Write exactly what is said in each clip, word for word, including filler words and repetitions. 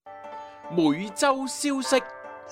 每周消息。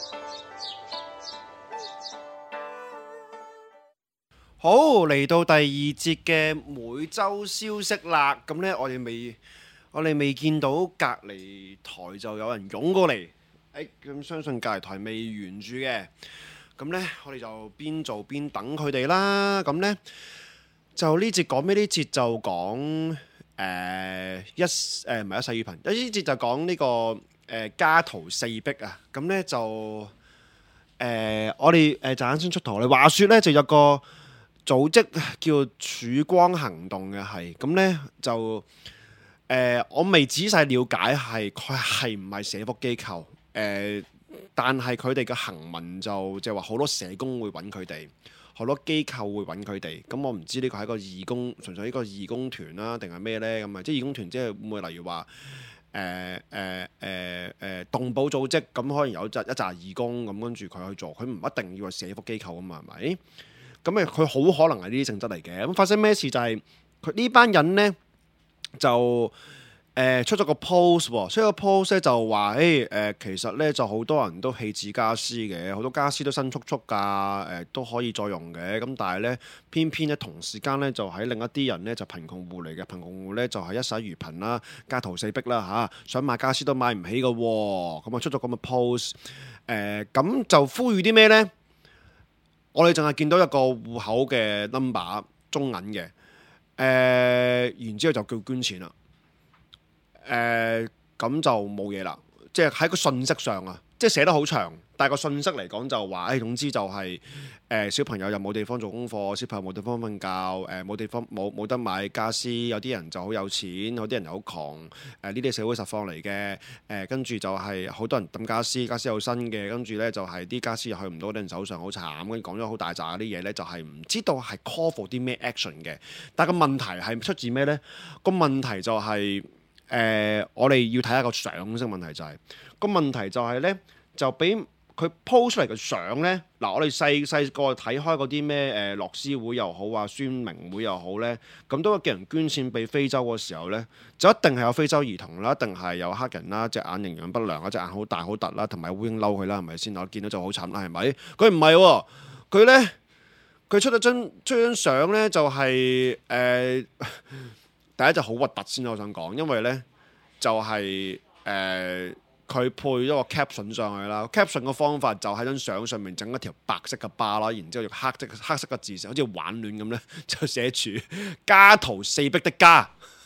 好，嚟到第二節嘅每周消息啦。咁呢，我哋未，我哋未見到隔離台就有人湧過嚟。誒，咁相信隔離台未完住嘅。咁呢，我哋就邊做邊等佢哋啦。咁呢，就呢節講咩？呢節就講誒一誒唔係一世與貧。有呢節就講呢個誒家徒四壁啊。咁呢就誒我哋誒陣間先出圖。我哋話説呢，就有個組織叫曙光行動嘅，係咁呢就誒、呃，我未仔細了解係佢係唔係社福機構誒、呃，但係佢哋嘅行文就即係話好多社工會揾佢哋，好多機構會揾佢哋。咁我唔知呢個係一個義工，純粹呢個義工團啦，定係咩呢？咁啊，即係義工團，即係會唔會例如話誒誒誒誒動保組織咁，可能有一紮一紮義工咁跟住佢去做，佢唔一定要係社福機構啊嘛，係咪？咁誒，佢好可能係呢啲性質嚟嘅。咁發生咩事就係佢呢班人呢，就誒、呃、出咗個 post 喎，出咗個 post 咧就話誒誒，其實呢就好多人都棄置家私嘅，好多家私都新簇簇㗎，誒、呃、都可以再用嘅。咁但係呢，偏偏咧同時間呢，就喺另一啲人呢，就貧窮戶嚟嘅，貧窮戶呢，就係一世如貧啦，家徒四壁啦嚇，想買家私都買唔起㗎喎。咁啊出咗咁嘅 post，誒咁就呼籲啲咩呢？我哋淨係見到一個戶口嘅 number 中銀嘅，誒、呃，然之後就叫捐錢啦，誒、呃，咁就冇嘢啦。即係喺個信息上啊，即係寫得好長，但係個信息嚟講就話，誒、哎，總之就係、是、誒、呃、小朋友又冇地方做功課，小朋友冇地方瞓覺，誒、呃、冇地方冇冇得買家私，有啲人就好有錢，有啲人又好窮，誒呢啲社會實況嚟嘅，誒跟住就係好多人抌家私，家私有新嘅，跟住咧就係啲家私又去唔到啲人手上，好慘，跟住講咗好大扎啲嘢咧，就係、是、唔知道係 call for 啲咩 action 嘅，但係個問題係出自咩咧？個問題就係、是。誒、呃，我哋要睇下個相先。問題就係、是、個問題就係咧，就俾佢 po 出嚟嘅相咧。嗱，我哋細細個睇開嗰啲咩誒樂施會又好啊，宣明會又好咧，咁都叫人捐錢俾非洲嘅時候咧，就一定係有非洲兒童啦，一定係有黑人啦，隻眼營養不良啦，隻眼好大好突啦，同埋烏蠅嬲佢啦，係咪先？我見到就好慘啦，係咪？佢唔係喎，佢咧佢出咗張出張相咧，就係、是、誒。呃第一就好核突先，我想講，因為呢就係誒佢配咗個 caption 上去啦。caption 嘅方法就喺張相上面整一條白色嘅巴啦，然之後用黑色黑色嘅字，好似玩戀咁呢，就寫住家徒四壁的家。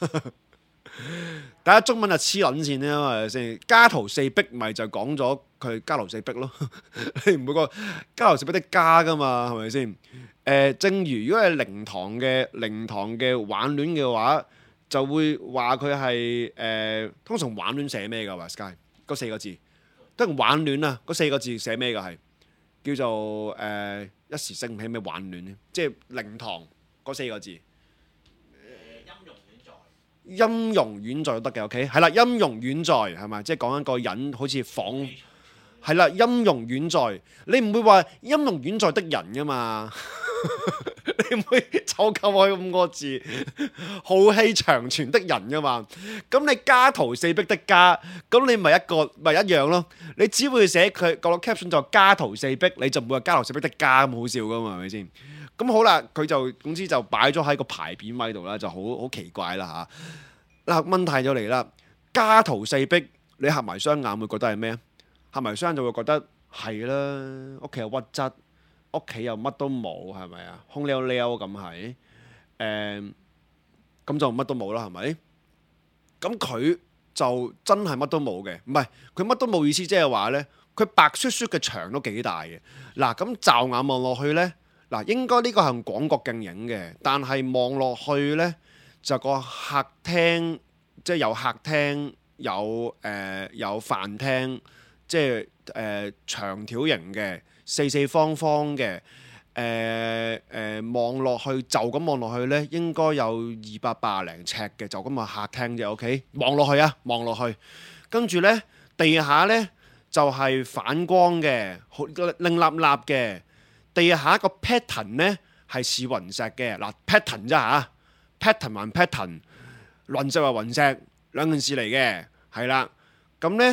大家中文就黐撚線咧，係咪先？家徒四壁咪就講咗佢家徒四壁咯。你唔會講家徒四壁的家噶嘛？係咪先？誒、呃，正如如果係靈堂嘅靈堂嘅玩戀嘅話，就會話佢係誒，通常玩戀寫咩㗎？話 Sky 嗰四個字，都係玩戀啊！嗰四個字寫咩㗎？係叫做誒、呃、一時醒唔起咩玩戀咧，即係靈堂嗰四個字。誒、呃，音容遠在，音容遠在都得嘅，OK， 係啦，音容遠在係咪？即係講一個人好似仿係啦，音容遠在，你唔會話音容遠在的人㗎嘛？你唔會湊夠我咁個字，浩氣長存的人噶嘛？咁你家徒四壁的家，咁你咪一個咪一樣咯？你只會寫佢個 caption 就家徒四壁，你就唔會話家徒四壁的家咁好笑噶嘛？係咪先？咁好啦，佢就總之就擺咗喺個牌匾位度啦，就好好奇怪啦吓。嗱，問題就嚟啦，家徒四壁，你合埋雙眼會覺得係咩？合埋雙眼就會覺得係啦，屋企有屈質。屋企又乜都冇，係咪啊？空溜溜咁係，誒、嗯，咁就乜都冇啦，係咪？咁佢就真係乜都冇嘅，唔係佢乜都冇意思，即係話呢，佢白雪雪嘅牆都幾大嘅。嗱，咁驟眼望落去呢，嗱，應該呢個係廣角鏡影嘅，但係望落去呢，就個客廳，即係有客廳，有誒、呃、有飯廳，即係誒長條形嘅。四四方方嘅，誒誒望落去就咁望落去呢，應該有二百八十零尺嘅，就咁個客廳啫。OK，望落去啊，望落去，跟住呢，地下呢就係、是、反光嘅，好靚立立嘅。地下個 pattern 呢係似雲石嘅，嗱 pattern 啫嚇 pattern 還 pattern， 雲石還雲石兩件事嚟嘅，係啦。咁呢。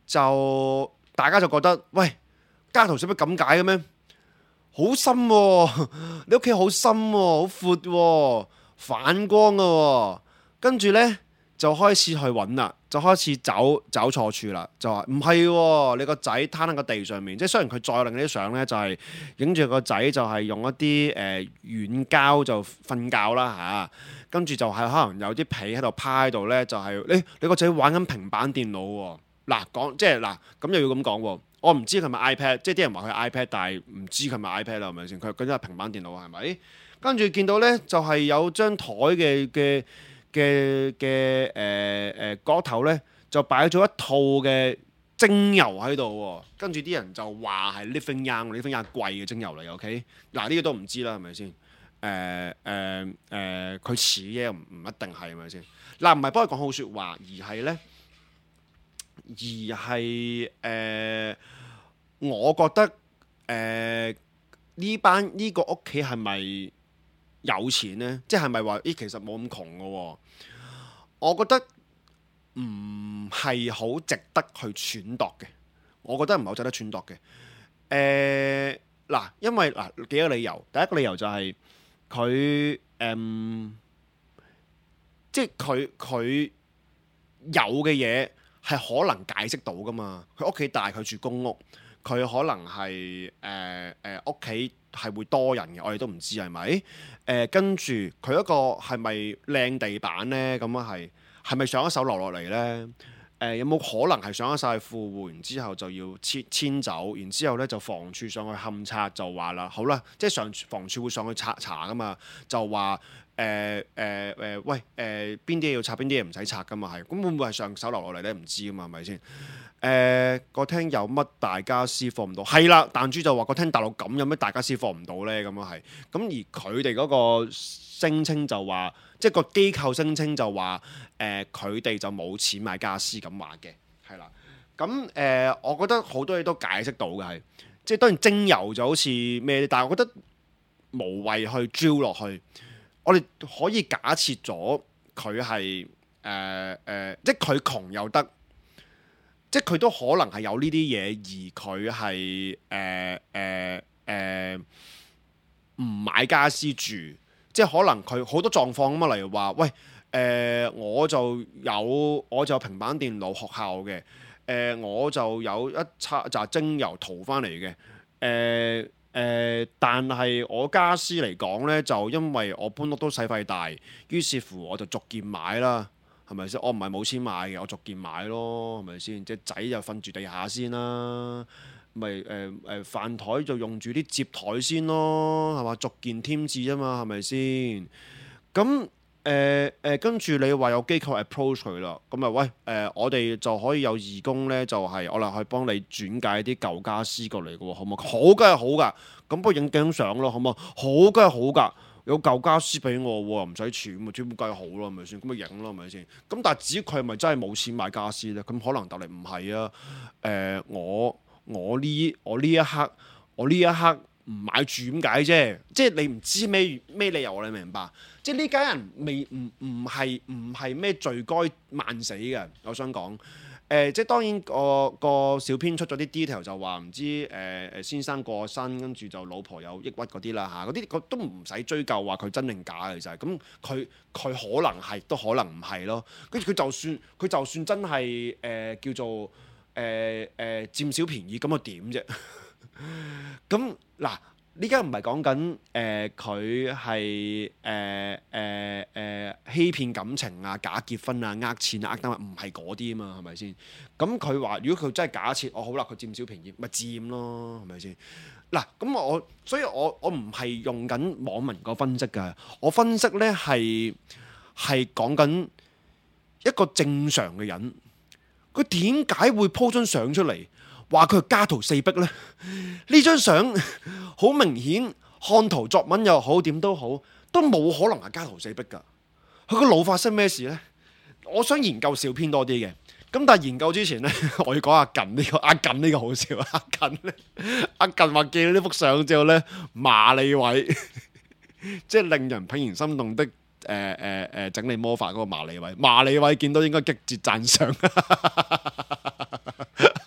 就大家就覺得喂，家徒四壁咁解嘅咩？好深喎，你屋企好深喎，好闊喎，反光嘅喎，跟住呢，就開始去揾啦，就開始走走錯處啦，就話唔係喎，你個仔攤喺個地上面，即係雖然佢再另啲相呢，就係影住個仔就係用一啲誒、呃、軟膠就瞓覺啦嚇，跟、啊、住就係可能有啲被喺度趴喺度呢，就係、是、你你個仔玩緊平板電腦喎，嗱講即係嗱咁又要咁講喎。我唔知佢咪 iPad，即係啲人話佢 iPad，但係唔知佢咪 iPad 啦，係咪先？佢嗰啲係平板電腦係咪？跟住見到呢，就係、是、有張台嘅嘅嘅嘅誒誒角頭呢，就擺咗一套嘅精油喺度喎。跟住啲人就話係 Living Young，Living Young 貴嘅精油嚟 ，OK？嗱呢個都唔知啦，係咪先？誒誒誒，佢似嘅唔唔一定係，係咪先？嗱唔係幫佢講好説話，而係呢。而係誒、呃，我覺得誒呢、呃、班呢、呢個屋企係咪有錢呢？即係咪話咦，其實冇咁窮嘅喎？我覺得唔係好值得去揣度嘅。我覺得唔係好值得揣度嘅。誒、呃、嗱，因為嗱幾個理由。第一個理由就係佢誒，即係佢佢有嘅嘢。係可能解釋到噶嘛？佢屋企大，佢住公屋，佢可能係誒誒屋企係會多人嘅，我哋都唔知係咪？誒、呃、跟住佢一個係咪靚地板呢？咁啊係係咪上一手落落嚟呢？誒、呃、有冇可能係上一晒富戶，然之後就要遷遷走，然之後呢就房署上去勘察就話啦，好啦，即係上房署會上去查查噶嘛，就話。誒誒誒，喂誒，邊啲嘢要拆，邊啲嘢唔使拆噶嘛？係咁會唔會係上手留落嚟咧？唔知噶嘛，係咪先？誒、呃、個廳有乜大家私放唔到？係啦，彈珠就話個廳大到咁，有咩大家私放唔到咧？咁啊係。咁而佢哋嗰個聲稱就話，即係個機構聲稱就話，誒佢哋就冇錢買家私咁話嘅，係啦。咁誒、呃，我覺得好多嘢都解釋到嘅係，即係當然精油就好似咩，但係我覺得無謂去drill落去。我哋可以假設咗佢係誒誒，即係佢窮又得，即係佢都可能係有呢啲嘢，而佢係誒誒誒唔買家私住，即係可能佢好多狀況啊嘛。例如話，喂誒、呃，我就有我就有平板電腦學校嘅，誒、呃、我就有一叉就係精油淘翻嚟嘅，誒、呃。誒、呃，但係我家私嚟講呢，就因為我搬屋都使費大，於是乎我就逐件買啦，係咪先？我唔係冇錢買嘅，我逐件買咯，係咪先？隻仔就瞓住地下先啦，咪誒誒飯台就用住啲摺台先咯，係嘛？逐件添置啊嘛，係咪先？咁誒誒，跟住你話有機構 approach 佢啦，咁啊喂誒、呃，我哋就可以有義工呢，就係、是、我哋去幫你轉介啲舊家私過嚟嘅喎，好唔好？好梗係好噶，咁不如影張相咯，好唔好？好梗係好噶，有舊家私俾我喎，唔使錢，咁啊專門梗係好咯，係咪先？咁咪影咯，係咪先？咁但係至於佢係咪真係冇錢買家私呢？咁可能答你唔係啊。誒、呃，我我呢我呢一刻我呢一刻唔買住點解啫？即係你唔知咩咩理由，你明白？即係呢家人未唔唔係唔係咩罪該萬死嘅，我想講誒、呃，即係當然個個小編出咗啲 detail 就話唔知誒誒、呃、先生過身，跟住就老婆有抑鬱嗰啲啦嚇，嗰啲都唔使追究話佢真定假嘅就係咁，佢佢可能係都可能唔係咯，跟住佢就算佢就算真係誒、呃、叫做誒誒、呃呃、佔小便宜咁又點啫？咁嗱。呢家唔係講緊誒佢係誒誒誒欺騙感情啊、假結婚啊、呃錢啊、呃單，唔係嗰啲啊嘛，係咪先？咁佢話如果佢真係假設，哦好啦，佢佔小便宜，咪佔咯，係咪先？嗱，咁我所以我我唔係用緊網民個分析㗎，我分析呢係係講緊一個正常嘅人，佢點解會 po 張相出嚟？話佢係家徒四壁呢？呢張相好明顯，看圖作文又好，點都好，都冇可能係家徒四壁㗎。佢個腦發生咩事呢？我想研究小編多啲嘅，咁但係研究之前呢，我要講阿近呢個，阿近呢個好笑。阿近呢，阿近話見到呢幅相之後呢，麻利偉，即係令人怦然心動的誒誒誒整理魔法嗰個麻利偉，麻利偉見到應該擊節讚賞。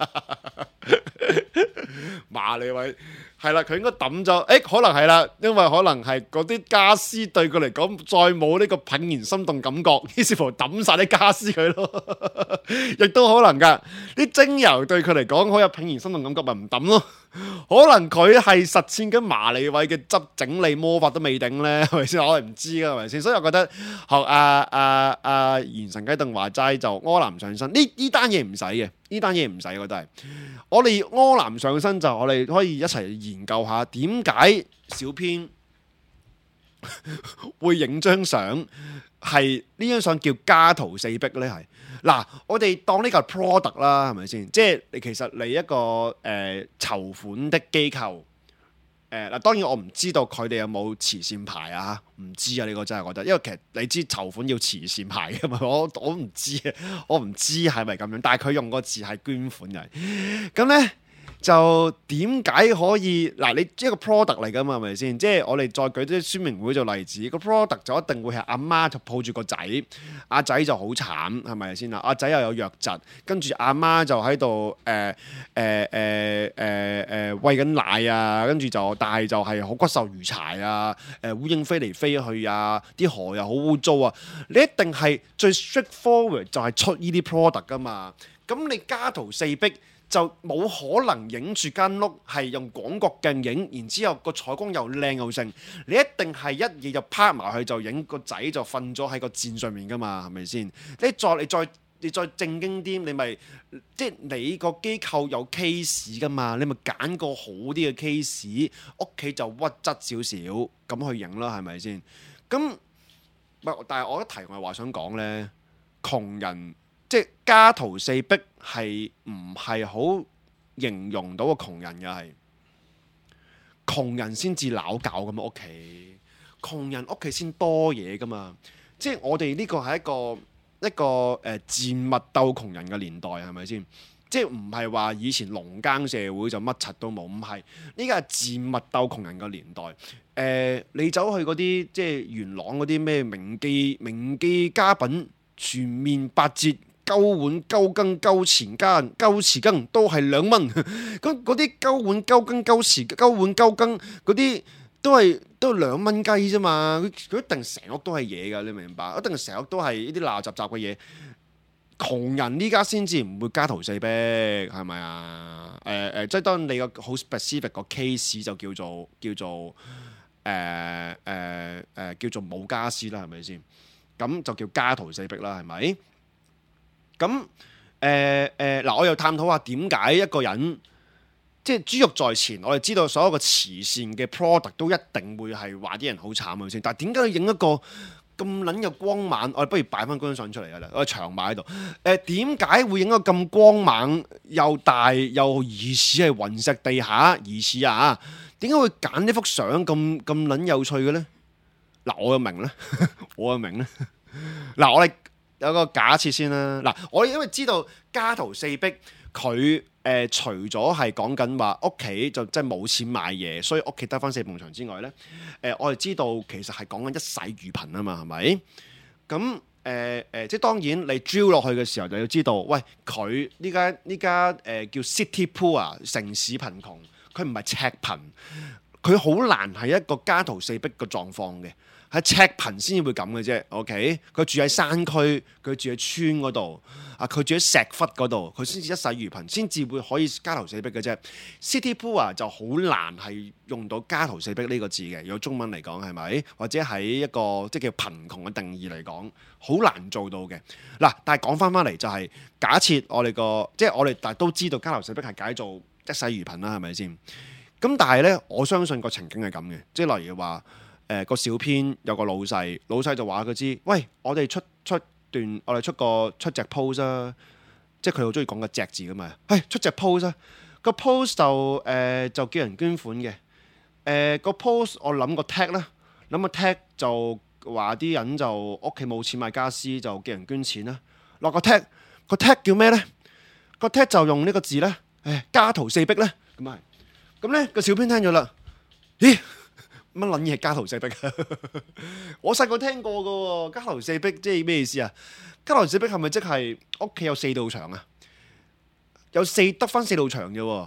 麻利位係啦，佢應該抌咗。誒，可能係啦，因為可能係嗰啲家私對佢嚟講再冇呢個怦然心動感覺，於是乎抌晒啲家私佢咯，亦都可能噶。啲精油對佢嚟講好有怦然心動感覺，咪唔抌咯。可能佢係實踐緊麻利位嘅執整理魔法都未定咧，係咪先？我係唔知噶，係咪先？所以我覺得學阿阿阿元神雞鄧話齋就柯南上身呢呢單嘢唔使嘅，呢單嘢唔使，我覺得係。我哋柯南上身就我哋可以一齊研究下點解小編會影張相，係呢張相叫家徒四壁呢？係嗱，我哋當呢個係 product 啦，係咪先？即係你其實你一個誒、呃、籌款的機構。誒嗱，當然我唔知道佢哋有冇慈善牌啊，唔知啊，呢個真係覺得，因為其實你知籌款要慈善牌嘅嘛，我我唔知啊，我唔知係咪咁樣，但係佢用個字係捐款嘅，咁咧就點解可以嗱？你一個 product 嚟㗎嘛，係咪先？即係我哋再舉啲宣明會做例子，個 product 就一定會係阿媽就抱住個仔，阿仔就好慘，係咪先啊？阿仔又有瘧疾，跟住阿媽就喺度誒誒誒誒誒餵緊奶啊，跟住就但係就係好骨瘦如柴啊，誒烏蠅飛嚟飛去啊，啲河又好污糟啊，你一定係最 straightforward 就係出呢啲 product 㗎嘛，咁你家徒四壁。就冇可能影住間屋係用廣角鏡影，然之後個採光又靚又盛，你一定係一嘢就拍埋去就影個仔就瞓咗喺個箭上面噶嘛，係咪先？你再你再你再正經啲，你咪即係你個機構有 case 噶嘛，你咪揀個好啲嘅 case，屋企就屈質少少咁去影啦，係咪先？咁但係我一提我係話想講呢，窮人。即係家徒四壁係唔係好形容到個窮人嘅，係窮人先至鬧交咁屋企，窮人屋企先多嘢噶嘛。即係我哋呢個係一個一個誒賤物鬥窮人嘅年代，係咪先？即係唔係話以前農耕社會就乜柒都冇，唔係呢個係賤物鬥窮人嘅年代。誒、呃，你走去嗰啲即係元朗嗰啲咩名記名記家品全面八折。鳩碗鳩羹鳩錢羹鳩匙羹都係兩蚊，咁嗰啲鳩碗鳩羹鳩匙鳩碗鳩羹嗰啲都係都係兩蚊雞啫嘛，佢一定成屋都係嘢㗎，你明白？一定成屋都係呢啲垃雜雜嘅嘢。窮人呢家先至唔會家徒四壁，係咪啊？誒、呃、誒、呃，即係當你個好 specific 個 case 就叫做叫做誒誒誒叫做冇家私啦，係咪先？咁就叫家徒四壁啦，係咪？咁誒誒嗱，我又探討下點解一個人即係豬肉在前，我哋知道所有嘅慈善嘅 product 都一定會係話啲人好慘嘅先，但係點解要影一個咁撚有光猛？我哋不如擺翻嗰張相出嚟啊！我長擺喺度誒，點解會影一個咁光猛又大又疑似係雲石地下疑似啊？點解會揀呢幅相咁咁撚有趣嘅咧？嗱，我又明咧，我又明咧。嗱，我哋。有個假設先啦，嗱，我因為知道家徒四壁，佢誒、呃、除咗係講緊話屋企就真係冇錢買嘢，所以屋企得翻四埲牆之外咧，誒、呃、我哋知道其實係講緊一世如貧啊嘛，係咪？咁誒誒，即係當然你 drill 落去嘅時候就要知道，喂，佢呢家呢家誒叫 city poor 城市貧窮，佢唔係赤貧，佢好難係一個家徒四壁嘅狀況嘅。係赤貧先至會咁嘅啫 ，OK？佢住喺山區，佢住喺村嗰度，啊，佢住喺石窟嗰度，佢先至一世如貧，先至會可以家徒四壁嘅啫。City poor 就好難係用到家徒四壁呢個字嘅，用中文嚟講係咪？或者喺一個即係叫貧窮嘅定義嚟講，好難做到嘅。嗱，但係講翻翻嚟就係、是、假設我哋個即係我哋但都知道家徒四壁係解做一世如貧啦，係咪先？咁但係咧，我相信個情景係咁嘅，即係例如話。誒、呃、個小編有個老細，老細就話佢知，喂，我哋出出段，我哋出個出隻 post 啊，即係佢好中意講個隻字噶嘛，係出隻 post 啊，個 post 就誒、呃、就叫人捐款嘅，誒、呃、個 post 我諗個 tag 啦，諗個 tag 就話啲人就屋企冇錢買家私，就叫人捐錢啦，落個 tag 個 tag 叫咩咧？個 tag 就用呢個字咧，誒家徒四壁咧，咁啊，咁咧個小編聽咗啦，咦？乜撚嘢家徒四壁啊？我細個聽過噶喎，家徒四壁即係咩意思啊？家徒四壁係咪即係屋企有四道牆啊？有四得翻四道牆嘅喎，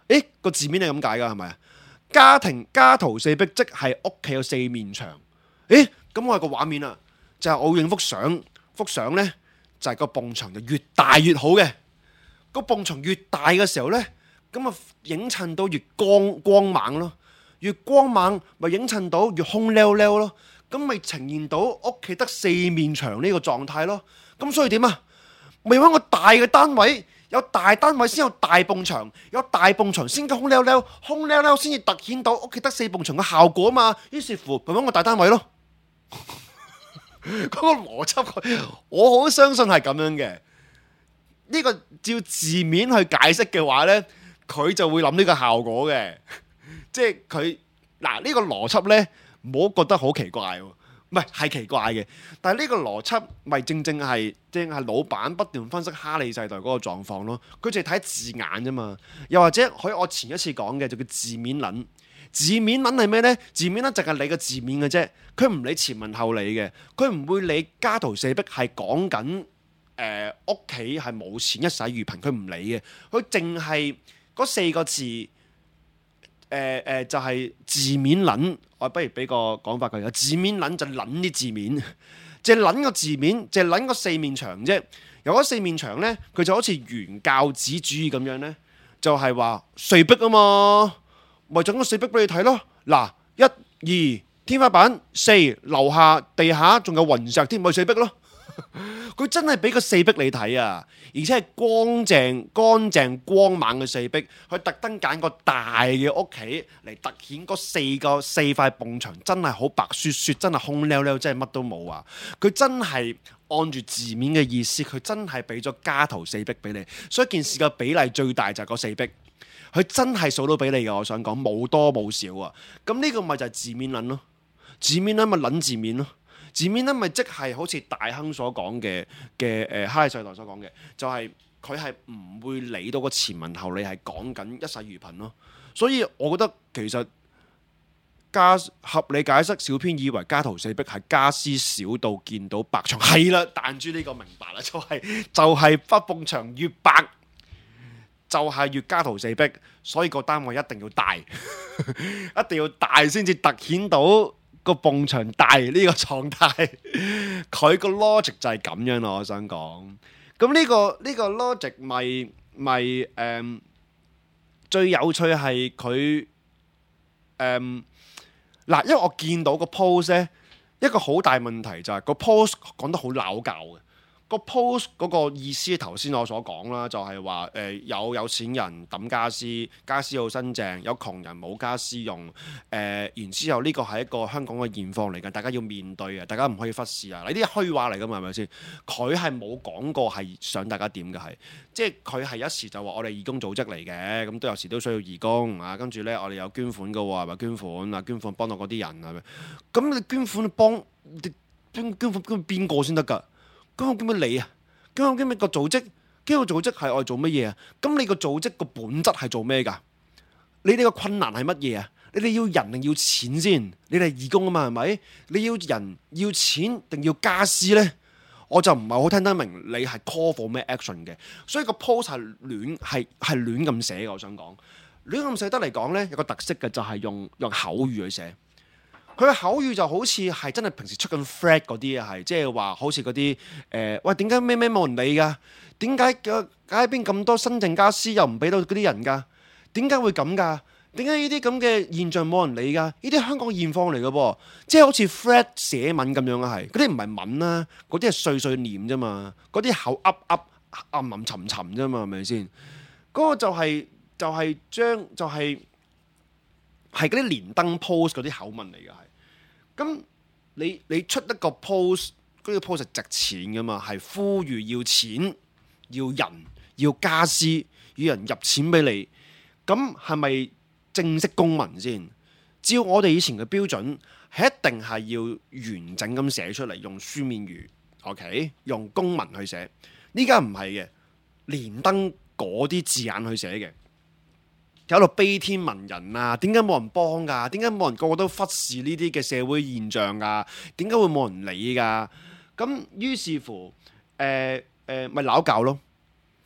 誒個字面係咁解㗎係咪啊？家庭家徒四壁，即係屋企有四面牆。誒咁我有個畫面啊，就係、是、我影幅相，幅相呢就係、是、個埲牆就越大越好嘅。個埲牆越大嘅時候呢，咁啊影襯到越光光猛咯，越光猛咪影襯到越空溜溜咯，咁咪呈現到屋企得四面牆呢個狀態咯。咁所以點啊？咪揾個大嘅單位，有大單位先有大埲牆，有大埲牆先空溜溜，空溜溜先至突顯到屋企得四埲牆嘅效果啊嘛。於是乎咪揾個大單位咯。嗰個邏輯，我好相信係咁樣嘅。呢個照字面去解釋嘅話呢，佢就會諗呢個效果嘅，即係佢嗱呢個邏輯呢，唔好覺得好奇怪喎，唔係係奇怪嘅，但係呢個邏輯咪正正係正係老闆不斷分析哈利世代嗰個狀況咯，佢淨係睇字眼啫嘛，又或者佢我前一次講嘅就叫字面撚，字面撚係咩呢？字面撚淨係理個字面嘅啫，佢唔理前文後理嘅，佢唔會理家徒四壁係講緊。誒屋企係冇錢一洗如貧，佢唔理嘅，佢淨係嗰四個字，誒、呃、誒、呃、就係、是、字面撚，我不如俾個講法佢，字面撚就撚啲字面，即係撚個字面，即係撚個四面牆啫。有嗰四面牆咧，佢就好似原教旨主義咁樣咧，就係話碎壁啊嘛，咪整個碎壁俾你睇咯。嗱，一二天花板，四樓下地下仲有雲石添，咪碎壁咯。佢真係俾個四壁你睇啊，而且係光淨、乾淨、光猛嘅四壁。佢特登揀個大嘅屋企嚟突顯嗰四個四塊埲牆，真係好白雪雪，真係空溜溜，真係乜都冇啊！佢真係按住字面嘅意思，佢真係俾咗家徒四壁俾你。所以件事嘅比例最大就係嗰四壁，佢真係數到俾你嘅。我想講冇多冇少啊！咁呢個咪就係字面撚咯，字面撚咪撚字面咯。字面咧，咪即係好似大亨所講嘅嘅誒哈利世代所講嘅，就係佢係唔會理到個前文後理係講緊一世如貧咯。所以我覺得其實家合理解釋，小編以為家徒四壁係家私少到見到白牆，係啦，彈珠呢個明白啦，就係、是、就係北埲牆越白，就係、是、越家徒四壁，所以個單位一定要大，一定要大先至突顯到。個埲牆大呢個狀態，佢個 logic 就係咁樣咯。我想講，咁呢個呢個 logic 咪咪誒最有趣係佢誒嗱，因為我見到個 post 咧，一個好大問題就係個 post 講得好拗教嘅。個 post 嗰個意思，頭先我所講啦，就係話誒有有錢人抌家私，家私好新淨；有窮人冇家私用。誒、呃，然之後呢個係一個香港嘅現況嚟嘅，大家要面對啊，大家唔可以忽視啊！呢啲虛話嚟㗎嘛，係咪先？佢係冇講過係想大家點嘅，係即係佢係一時就話我哋義工組織嚟嘅，咁都有時都需要義工啊。跟住呢，我哋有捐款㗎喎，係咪捐款啊？捐款幫到嗰啲人係咪？咁你捐款幫捐捐款捐邊個先得㗎？咁我叫咩你啊？咁我叫咩個組織？咁個組織係愛做乜嘢啊？咁你個組織個本質係做咩㗎？你哋個困難係乜嘢啊？你哋要人定要錢先？你哋係義工啊嘛，係咪？你要人要錢定要家私呢？我就唔係好聽得明你係 call for 咩 action 嘅。所以個 post 係亂係係亂咁寫嘅。我想講亂咁寫得嚟講呢，有個特色嘅就係用用口語去寫。佢嘅口語就好似係真係平時出緊 flag 嗰啲啊，係即係話好似嗰啲誒，喂，點解咩咩冇人理㗎？點解嘅街邊咁多新淨家私又唔俾到嗰啲人㗎？點解會咁㗎？點解呢啲咁嘅現象冇人理㗎？呢啲香港現況嚟嘅噃，即係好似 flag 寫文咁樣啊，係嗰啲唔係文啦，嗰啲係碎碎念啫嘛，嗰啲口噏噏暗暗沉沉啫嘛，係咪先？嗰個就係就係將就係係嗰啲連登 post 嗰啲口吻嚟嘅係。咁你你出一個 post，嗰個 post 係值錢噶嘛，係呼籲要錢、要人、要家私、要人入錢俾你，咁係咪正式公民先？照我哋以前嘅標準，係一定係要完整咁寫出嚟，用書面語 ，OK， 用公文去寫。呢家唔係嘅，連登嗰啲字眼去寫嘅。喺度悲天憫人啊！點解冇人幫㗎？點解冇人個個都忽視呢啲嘅社會現象㗎？點解會冇人理㗎？咁於是乎，誒誒咪鬧教咯。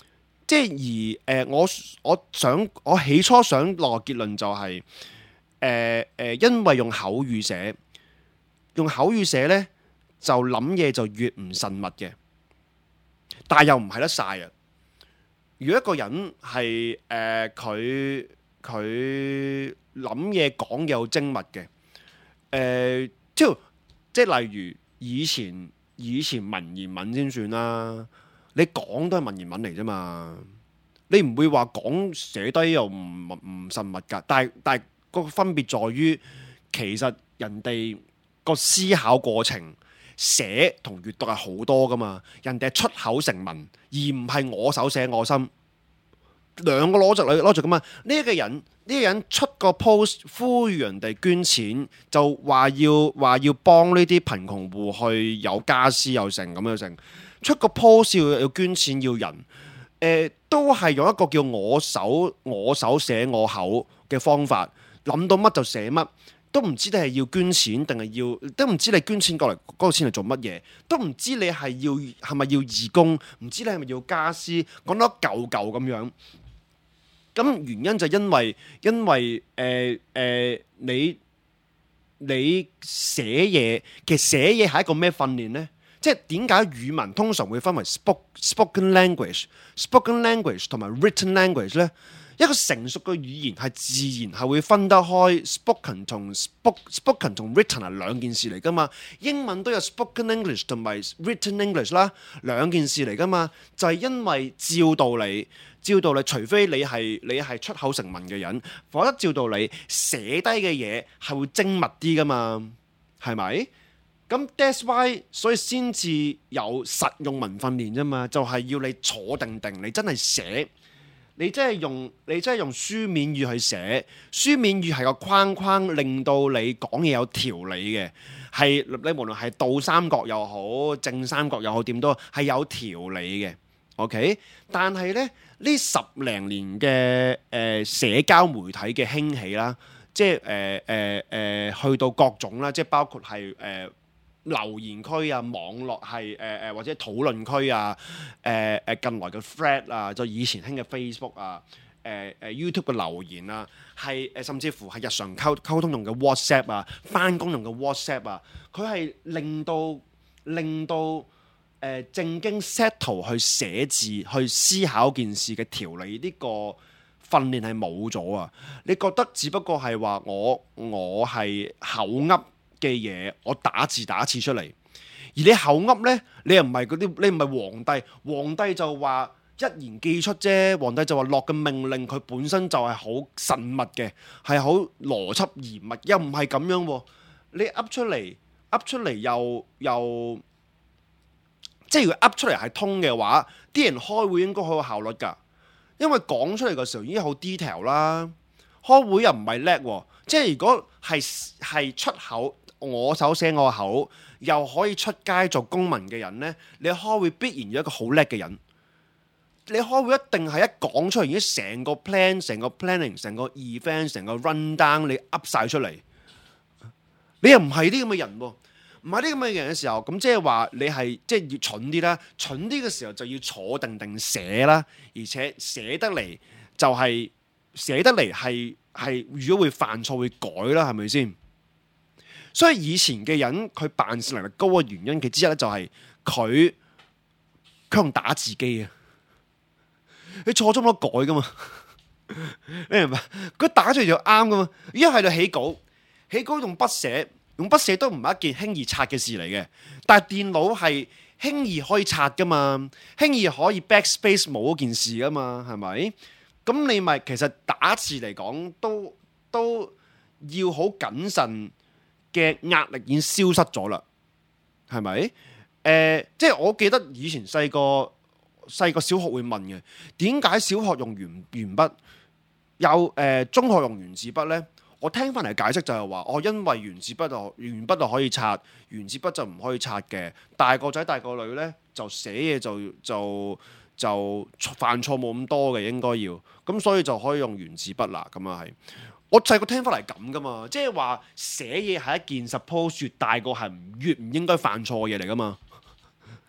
即係而誒、呃，我我想我起初想落個結論就係誒誒，因為用口語寫，用口語寫咧就諗嘢就越唔慎密嘅，但係又唔係得晒啊！如果一個人係誒佢佢諗嘢講嘢好精密嘅，誒、呃、即係即係例如以前以前文言文先算啦，你講都係文言文嚟啫嘛，你唔會話講寫低又唔唔慎密㗎，但係但係個分別在於，其實人哋個思考過程寫同閱讀係好多㗎嘛，人哋係出口成文，而唔係我手寫我心。兩個攞著攞著咁啊！呢一個人呢個人出個 post 呼籲人哋捐錢，就話要話要幫呢啲貧窮戶去有家私有成咁樣成，出個 post 要要捐錢要人，誒、呃、都係用一個叫我手我手寫我口嘅方法，諗到乜就寫乜。都唔知你係要捐錢定係要，都唔知你捐錢過嚟嗰個錢嚟做乜嘢，都唔知你係要係咪要義工，唔知你係咪要家私，講到一嚿嚿咁樣。咁原因就因為因為誒誒、呃呃、你你寫嘢，其實寫嘢係一個咩訓練呢？即係點解語文通常會分為 spoke spoken language、spoken language 同埋 written language 呢？一個成熟嘅語言係自然係會分得開 spoken 同 spoke spoken 同 written 係兩件事嚟噶嘛。英文都有 spoken English 同埋 written English 啦，兩件事嚟噶嘛。就係因為照道理，照道理，除非你係你係出口成文嘅人，否則照道理寫低嘅嘢係會精密啲噶嘛，係咪？咁 that's why 所以先至有實用文訓練啫嘛，就係要你坐定定，你真係寫。你真係用你真係用書面語去寫，書面語係個框框，令到你講嘢有條理嘅，係你無論係倒三角又好，正三角又好，點都係有條理嘅。OK，但係咧呢十零年嘅誒、呃、社交媒體嘅興起啦，即係誒誒誒去到各種啦，即係包括係誒。呃留言區啊，網絡係誒誒或者討論區啊，誒、呃、誒近來嘅 thread 啊，就以前興嘅 Facebook 啊，誒、呃、誒 YouTube 嘅留言啊，係誒甚至乎係日常溝溝通用嘅 WhatsApp 啊，返工用嘅 WhatsApp 啊，佢係令到令到誒、呃、正經 settle 去寫字去思考件事嘅條理呢、這個訓練係冇咗啊！你覺得只不過係話我我係口噏嘅嘢，我打字打字出嚟，而你口噏呢，你又唔係嗰啲，你唔係皇帝，皇帝就話一言既出啫，皇帝就話落嘅命令佢本身就係好慎密嘅，係好邏輯嚴密，又唔係咁樣喎。你噏出嚟，噏出嚟又又，即係如果噏出嚟係通嘅話，啲人開會應該好有效率㗎，因為講出嚟嘅時候已經好 detail 啦。開會又唔係叻喎，即係如果係係出口。我手寫我口，又可以出街做公民嘅人呢，你開會必然要一個好叻嘅人。你開會一定係一講出嚟，已經成個 plan、成個 planning、成個 event、成個 run down，你噏晒出嚟。你又唔係啲咁嘅人喎，唔係啲咁嘅人嘅時候，咁即係話你係即係要蠢啲啦。蠢啲嘅時候就要坐定定寫啦，而且寫得嚟就係、是、寫得嚟係係，如果會犯錯會改啦，係咪先？所以以前嘅人佢辦事能力高嘅原因，其之一咧就係佢佢用打字機啊，你錯咗冇得改噶嘛，你明白？佢打出嚟就啱噶嘛。而家喺度起稿，起稿用筆寫，用筆寫都唔係一件輕易刷嘅事嚟嘅。但係電腦係輕易可以刷噶嘛，輕易可以 backspace 冇嗰件事噶嘛，係咪？咁你咪其實打字嚟講都都要好謹慎。嘅壓力已經消失咗啦，係咪？誒、呃，即係我記得以前細個細個小學會問嘅，點解小學用鉛鉛筆，有誒、呃、中學用原子筆呢？我聽翻嚟解釋就係話，哦，因為原子筆就鉛筆就可以擦，原子筆就唔可以擦嘅。大個仔大個女呢，就寫嘢就就就犯錯冇咁多嘅，應該要咁，所以就可以用原子筆啦。咁啊係。我細個聽翻嚟咁噶嘛，即係話寫嘢係一件 suppose 越大個係越唔應該犯錯嘅嘢嚟噶嘛。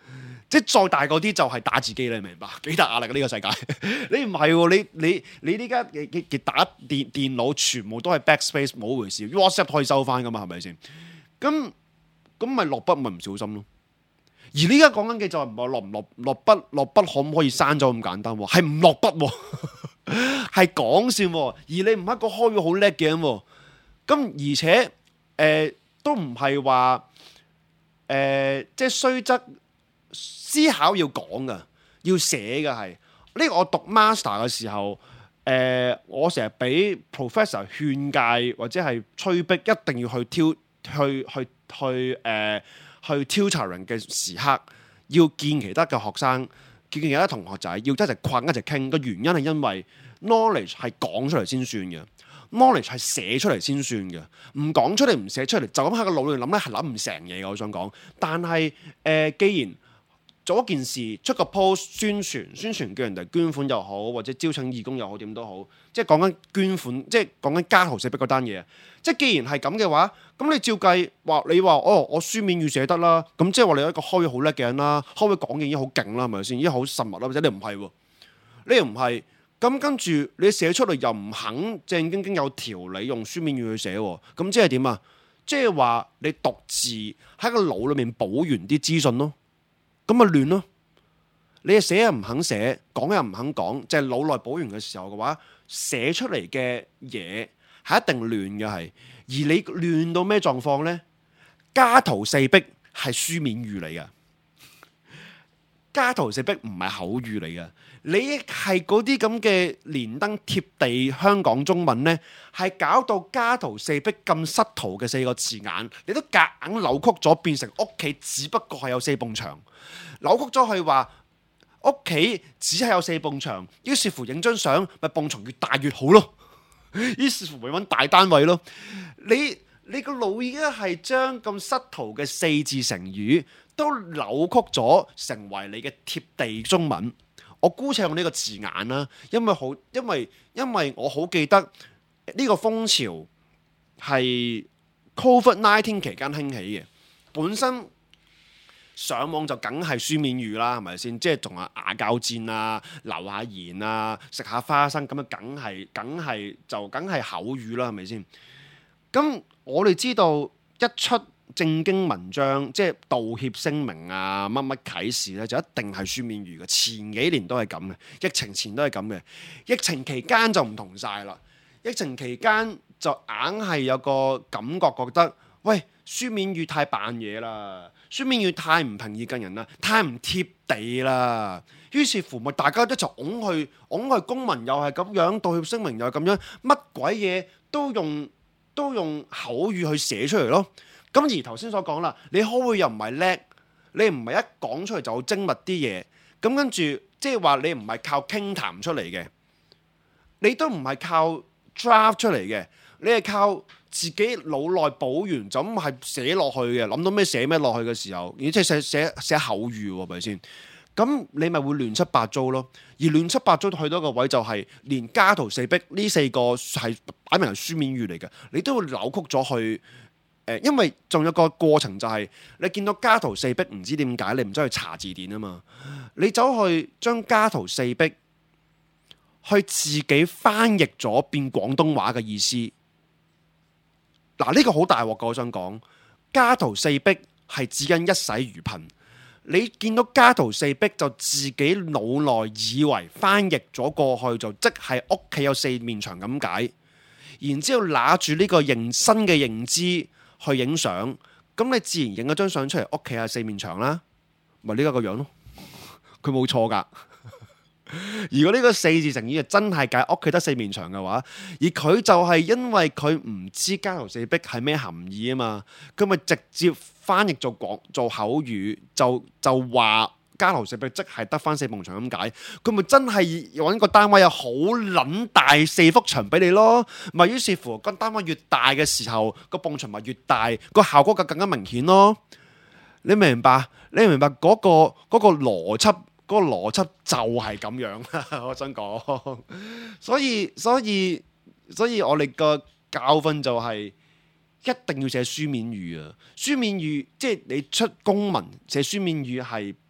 即係再大嗰啲就係打字機，你明白幾大壓力呢、呢個世界？你唔係喎，你你你呢家嘅嘅打電電腦全部都係 backspace 冇回事 ，WhatsApp 可以收翻噶嘛，係咪先？咁咁咪落筆咪唔小心咯。而呢家講緊嘅就係唔係落唔落落筆落筆可唔可以刪咗咁簡單喎？係唔落筆喎，係講笑喎。而你唔係一個開咗好叻嘅人喎。咁而且誒、呃、都唔係話誒即係雖則。思考要講噶，要寫嘅係呢個。我讀 master 嘅時候，誒、呃，我成日俾 professor 勸誡或者係催逼，一定要去挑去去去誒、呃、去 tutoring 嘅時刻，要見其他嘅學生，見其他同學仔，要一齊困一齊傾。個原因係因為 knowledge 係講出嚟先算嘅。knowledge 係寫出嚟先算嘅，唔講出嚟唔寫出嚟，就咁喺個腦裏諗咧係諗唔成嘢嘅。我想講，但係誒、呃，既然做一件事出個 post 宣傳，宣傳叫人哋捐款又好，或者招請義工又好，點都好，即係講緊捐款，即係講緊家徒四壁嗰單嘢。即係既然係咁嘅話，咁你照計話你話哦，我書面語寫得啦，咁即係話你有一個開好叻嘅人啦，開會講嘢已經好勁啦，係咪先？已經好實密啦，或者你唔係喎，你又唔係。咁跟住你寫出嚟又唔肯正經經有條理用書面語去寫喎，咁即係點啊？即係話你讀字喺個腦裏面補完啲資訊咯，咁咪亂咯。你係寫又唔肯寫，講又唔肯講，即係腦內補完嘅時候嘅話，寫出嚟嘅嘢係一定亂嘅係。而你亂到咩狀況呢？家徒四壁係書面語嚟嘅，家徒四壁唔係口語嚟嘅。你係嗰啲咁嘅連登貼地香港中文呢，係搞到家徒四壁咁失圖嘅四個字眼，你都夾硬扭曲咗，變成屋企只不過係有四埲牆，扭曲咗去話屋企只係有四埲牆，於是乎影張相咪埲牆越大越好咯，於是乎咪揾大單位咯。你你個腦已經係將咁失圖嘅四字成語都扭曲咗，成為你嘅貼地中文。我姑且用呢個字眼啦，因為好，因為因為我好記得呢個風潮係 Covid 十九 期間興起嘅。本身上網就梗係書面語啦，係咪先？即係同阿牙膠戰啊、留下言啊、食下花生咁啊，梗係梗係就梗係口語啦，係咪先？咁我哋知道一出正經文章，即係道歉聲明啊，乜乜啟示咧，就一定係書面語嘅。前幾年都係咁嘅，疫情前都係咁嘅。疫情期間就唔同晒啦。疫情期間就硬係有個感覺，覺得喂，書面語太扮嘢啦，書面語太唔平易近人啦，太唔貼地啦。於是乎，咪大家一齊擁去擁去公民又係咁樣，道歉聲明又係咁樣，乜鬼嘢都用都用口語去寫出嚟咯。咁而頭先所講啦，你開會又唔係叻，你唔係一講出嚟就好精密啲嘢，咁跟住即係話你唔係靠傾談出嚟嘅，你都唔係靠 draft 出嚟嘅，你係靠自己腦內補完就咁係寫落去嘅，諗到咩寫咩落去嘅時候，而且寫寫寫口語喎，係咪先？咁你咪會亂七八糟咯，而亂七八糟去到一個位就係連家徒四壁呢四個係擺明係書面語嚟嘅，你都會扭曲咗去。因為仲有個過程就係、是、你見到家徒四壁，唔知點解你唔走去查字典啊嘛？你走去將家徒四壁去自己翻譯咗變廣東話嘅意思。嗱，呢個好大鑊㗎，我想講家徒四壁係指緊一洗如貧。你見到家徒四壁就自己腦內以為翻譯咗過去就即係屋企有四面牆咁解，然之後拿住呢個認新嘅認知去影相，咁你自然影咗張相出嚟，屋企係四面牆啦，咪呢個個樣咯，佢冇錯噶。如果呢個四字成語真係解屋企得四面牆嘅話，而佢就係因為佢唔知家徒四壁係咩含義啊嘛，佢咪直接翻譯做廣做口語，就就話家徒四壁即係得翻四埲牆咁解，佢咪真係揾個單位有好撚大四幅牆俾你咯，咪於是乎個單位越大嘅時候，個埲牆咪越大，個效果就更加明顯咯。你明唔明白？你明唔明白嗰個嗰個邏輯？嗰個邏輯就係咁樣，我想講，所以所以所以我哋個教訓就係一定要寫書面語啊！書面語即係你出公文寫書面語係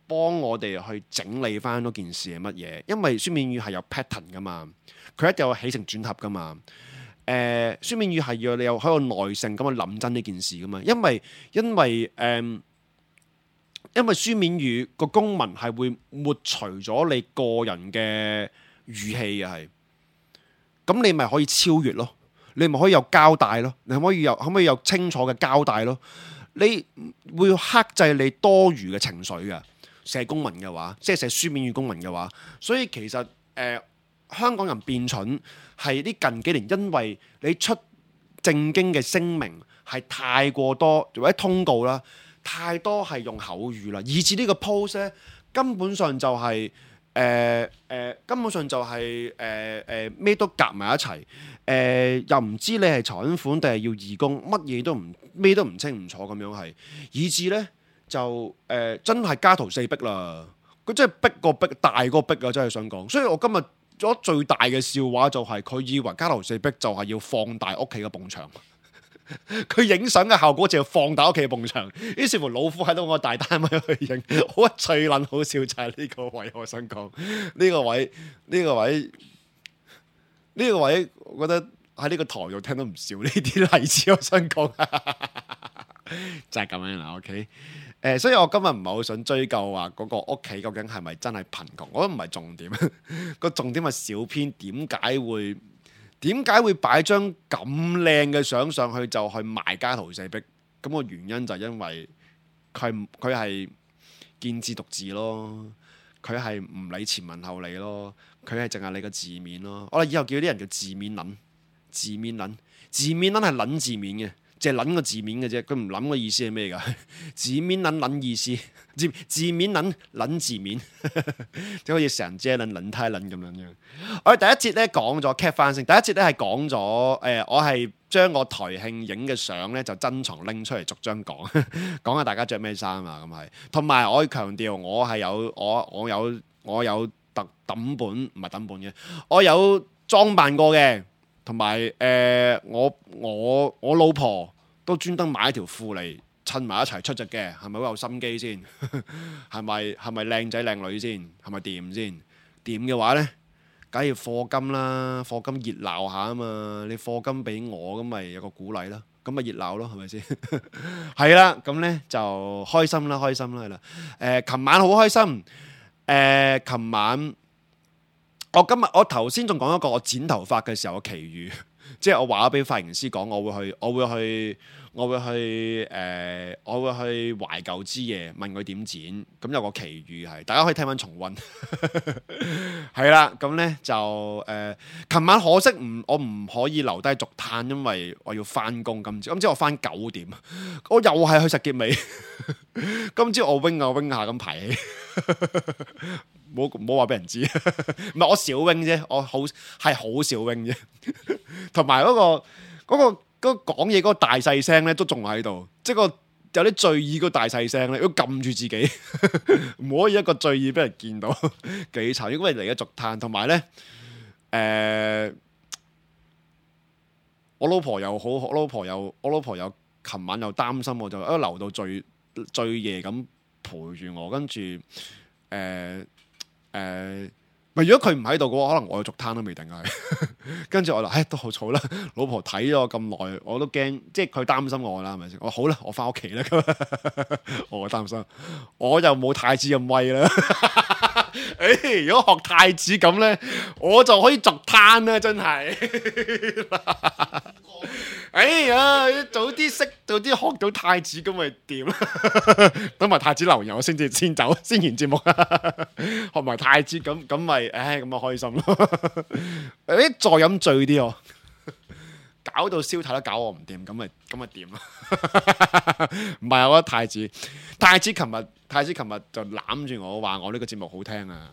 幫我哋去整理翻嗰件事係乜嘢，因為書面語係有 pattern 噶嘛，佢一定有起承轉合噶嘛。誒、呃，書面語係要你有喺個耐性咁去諗真呢件事噶嘛，因為因為誒、呃，因為書面語個公文係會抹除咗你個人嘅語氣嘅係，咁你咪可以超越咯，你咪可以有交代咯，你可唔可以有可唔可以有清楚嘅交代咯？你會克制你多餘嘅情緒嘅。寫公文嘅話，即係寫書面語公文嘅話，所以其實誒、呃、香港人變蠢係呢近幾年，因為你出正經嘅聲明係太過多，或者通告啦，太多係用口語啦，以至呢個 post 咧根本上就係誒誒根本上就係誒誒咩都夾埋一齊，誒、呃、又唔知你係財款定係要義工，乜嘢都唔咩都唔清唔楚咁樣係，以至咧。就誒、呃、真係家徒四壁啦！佢真係逼個逼大個逼啊！真係想講，所以我今日咗最大嘅笑話就係佢以為家徒四壁就係要放大屋企嘅埲牆，佢影相嘅效果就要放大屋企嘅埲牆。於是乎老虎喺度我大單位去影，好最撚好笑就係呢個位。我想講呢個位呢、呢個位呢、呢個位，我覺得喺呢個台度聽到唔少呢啲例子。我想講就係咁樣啦。OK。誒、呃，所以我今日唔係好想追究話嗰個屋企究竟係咪真係貧窮，我覺得唔係重點。個重點係小編點解會點解會擺張咁靚嘅相上去就去賣家徒四壁？咁、個原因就係因為佢佢係見字讀字咯，佢係唔理前文後理咯，佢係淨係理個字面咯。我哋以後叫啲人叫字面撚，字面撚，字面撚係撚字面嘅。即係撚個字面嘅啫，佢唔諗個意思係咩㗎？字面撚撚意思，字字面撚撚字面，即係好似成隻撚撚胎撚咁樣樣。我哋第一節咧講咗 cap 翻先，第一節咧係講咗誒，我係將個台慶影嘅相咧就珍藏拎出嚟逐張講，講下大家着咩衫啊咁係。同埋我要強調，我係有我我有我有特抌本唔係抌本嘅，我有裝扮過嘅。同埋誒，我我我老婆都專登買一條褲嚟襯埋一齊出席嘅，係咪好有心機先？係咪係咪靚仔靚女先？係咪掂先？掂嘅話呢，梗係要課金啦，課金熱鬧下啊嘛！你課金俾我，咁咪有個鼓勵啦，咁咪熱鬧咯，係咪先？係啦，咁呢就開心啦，開心啦，係啦。誒，琴晚好開心。誒，琴晚。我今日我頭先仲講一個我剪頭髮嘅時候嘅奇遇，即係我話咗俾髮型師講，我會去，我會去，我會去，誒、呃，我會去懷舊之夜問佢點剪，咁有個奇遇係，大家可以聽翻重溫，係啦，咁咧就誒，琴、呃、晚可惜唔，我唔可以留低續攤，因為我要翻工。今朝今朝我翻九點，我又係去食結尾，今朝我 wing 下 wing 下咁排戲。冇冇話俾人知，唔係我少 wing 啫，我好係好少 wing 啫，同埋嗰個嗰、嗰個嗰講嘢嗰個大細聲咧都仲喺度，即係個有啲醉意嗰個大細聲咧，要撳住自己，唔可以一個醉意俾人見到，幾慘。因為嚟咗續攤，同埋咧誒，我老婆又好，我老婆又我老婆又琴晚又擔心我，就一留到最最夜咁陪住我，跟住誒。呃誒，咪、呃、如果佢唔喺度嘅話，可能我要續攤都未定係。跟住我話，唉、哎，都好嘈啦，老婆睇咗我咁耐，我都驚，即係佢擔心我啦，係咪先？我好啦，我翻屋企啦。我擔心，我又冇太子咁威啦。誒、哎，如果學太子咁咧，我就可以續攤啦，真係。哎呀，早啲識，早啲學到太子咁咪掂啦。等埋太子留言，我先至先走，先完節目。學埋太子咁咁咪，唉，咁啊開心咯。誒，再飲醉啲哦，搞到燒太都搞我唔掂，咁咪咁咪掂咯。唔係，我覺得太子，太子琴日，太子琴日就攬住我，話我呢個節目好聽啊。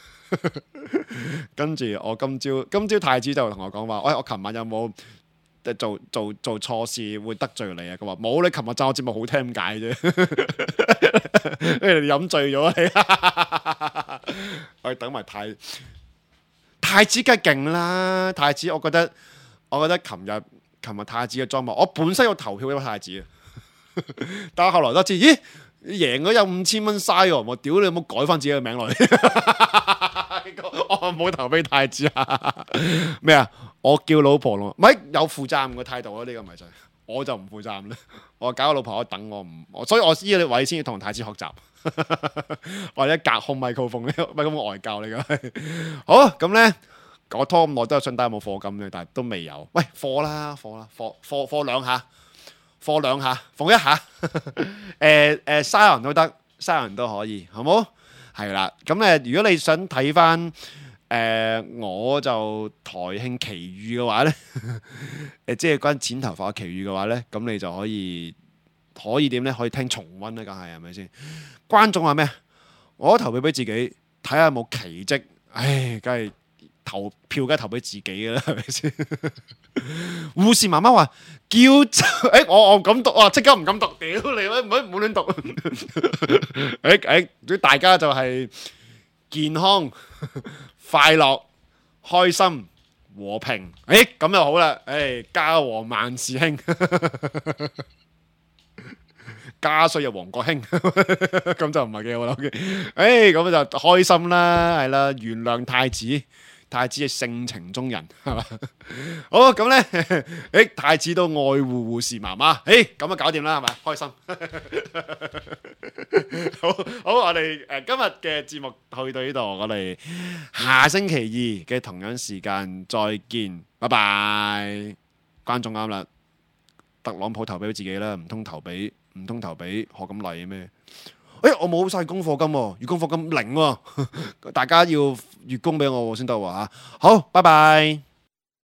跟住我今朝，今朝太子就同我講話，喂，我琴晚有冇？做做做錯事會得罪你啊！佢話冇，你琴日讚我節目好聽咁解啫，你飲醉咗你。我等埋太太子梗係勁啦！太子，我覺得我覺得琴日琴日太子嘅裝扮，我本身要投票俾太子啊，但係後來都知，咦？ 贏咗有五千蚊嘥喎，我屌你有冇改翻自己嘅名落去？我冇投俾太子啊！咩啊？我叫老婆咯，咪有負責任嘅態度啊！呢、這個咪就係、我就唔負責任咧。我搞個老婆，我等我唔，我所以我呢個位先要同太子學習，或者隔空咪高峰咧，咪咁外教嚟㗎。好咁咧，我拖咁耐都係想睇有冇課金嘅，但係都未有。喂，課啦，課啦，課課課兩下，課兩下，放一下。誒誒，沙人都得，沙人都可以，好冇？係啦，咁誒，如果你想睇翻誒，我就台慶奇遇嘅話咧，誒，即係關剪頭髮嘅奇遇嘅話咧，咁你就可以可以點咧？可以聽重溫啦，梗係係咪先？觀眾話咩？我投票俾自己，睇下有冇奇蹟。唉，梗係投票梗係投俾自己嘅啦，係咪先？護士媽媽話叫誒、欸，我我唔敢讀啊，即刻唔敢讀，屌你啦，唔好唔好亂讀。誒誒、欸，大家就係健康、快樂、開心、和平。誒、欸，咁就好啦。誒、欸，家和萬事興，加稅入王國興，咁就唔係幾好啦。誒、欸，咁就開心啦，係啦，原諒太子。太子係性情中人，係嘛？好咁咧，誒，太子都愛護護士媽媽，誒，咁啊搞掂啦，係咪？開心。好好，我哋誒今日嘅節目去到呢度，我哋下星期二嘅同樣時間再見，拜拜。觀眾啱啦，特朗普投俾自己啦，唔通投俾唔通投俾賀錦麗咩？誒、欸，我冇晒功課金喎，月功課金零喎，大家要月供俾我先得喎嚇。好，拜拜。